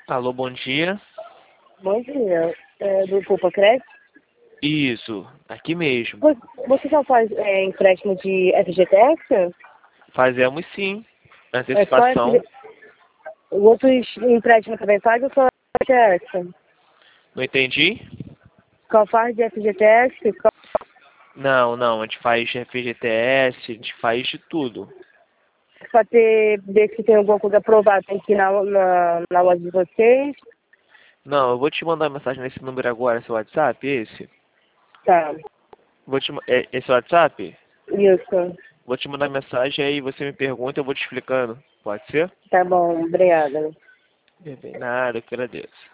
Alô, bom dia. Bom dia. Do Poupa Crédito. Isso, aqui mesmo. Você só faz empréstimo de FGTS? Fazemos sim. É só Antecipação. outros empréstimos também faz ou só FGTS? Não entendi? Qual faz de FGTS? Não, não. A gente faz FGTS, a gente faz de tudo. Para ver se tem alguma coisa aprovada, tem que ir na loja de vocês. Não, eu vou te mandar uma mensagem nesse número agora, seu WhatsApp, esse? Tá. Esse WhatsApp? Isso. Vou te mandar mensagem aí você me pergunta, eu vou te explicando. Pode ser? Tá bom. Obrigada. Nada, eu que agradeço.